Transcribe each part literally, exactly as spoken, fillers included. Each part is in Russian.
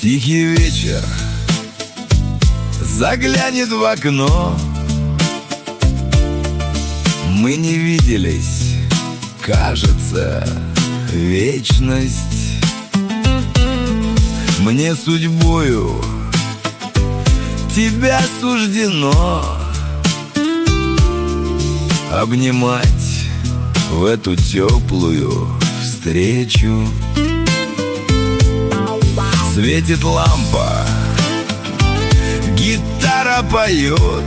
Тихий вечер заглянет в окно. Мы не виделись, кажется, вечность. Мне судьбою тебя суждено обнимать в эту теплую встречу. Светит лампа, гитара поет,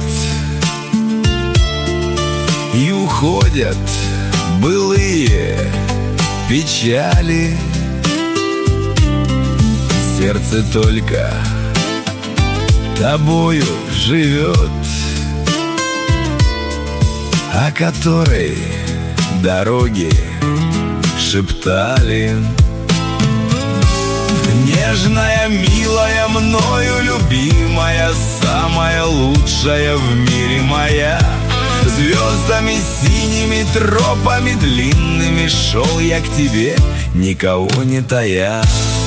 и уходят былые печали. Сердце только тобою живет, о которой дороги шептали. Нежная, милая, мною любимая, самая лучшая в мире моя. Звездами синими, тропами длинными шел я к тебе, никого не тая.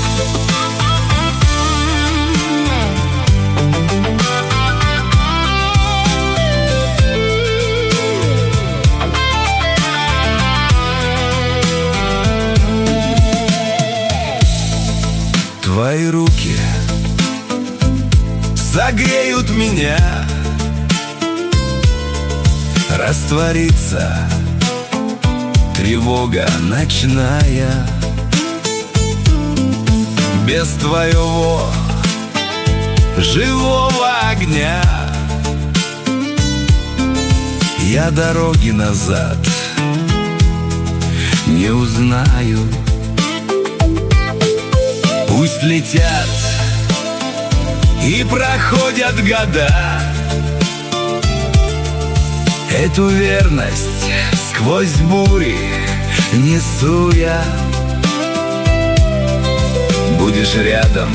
Твои руки согреют меня, растворится тревога ночная. Без твоего живого огня я дороги назад не узнаю. Пусть летят и проходят года, эту верность сквозь бури несу я. Будешь рядом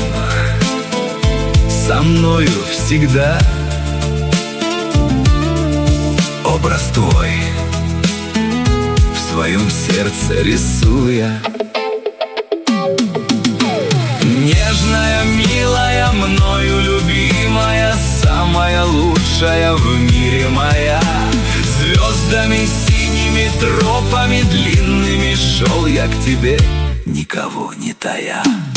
со мною всегда, образ твой в своем сердце рисуя. Нежная, милая, мною любимая, самая лучшая в мире моя. Звездами синими, тропами длинными шел я к тебе, никого не тая.